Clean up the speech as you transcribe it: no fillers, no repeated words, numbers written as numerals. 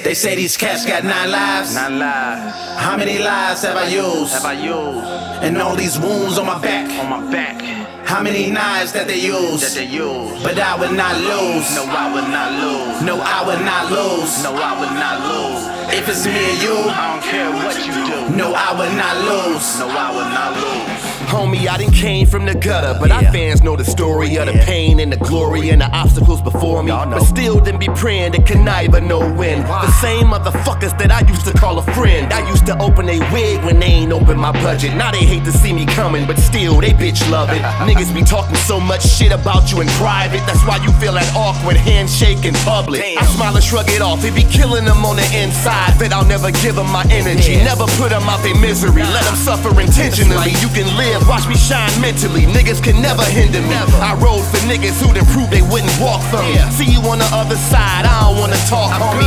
They say these cats got 9 lives. 9 lives. How many lives have I used? And all these wounds on my back. How many knives that they use? But I would not lose. No, I would not lose. No, I would not lose. No, I would not lose. If it's me and you, I don't care what you do. no, I would not lose. No, I would not lose. Homie, I done came from the gutter, but our fans know the story of the pain and the glory and the obstacles before me. But still didn't be praying to connive or no win. The same motherfuckers that I used to call a friend. I used to open a wig when they ain't open my budget. Now they hate to see me coming, but still they bitch love it. Niggas be talking so much shit about you in private. That's why you feel that awkward handshake in public. I smile and shrug it off. It be killing them on the inside that I'll never give them my energy. Never put them out their misery. Let them suffer intentionally. You can live, watch me shine mentally. Niggas can never hinder me. I rode for niggas who'd prove they wouldn't walk from me. See you on the other side, I don't wanna talk, homie.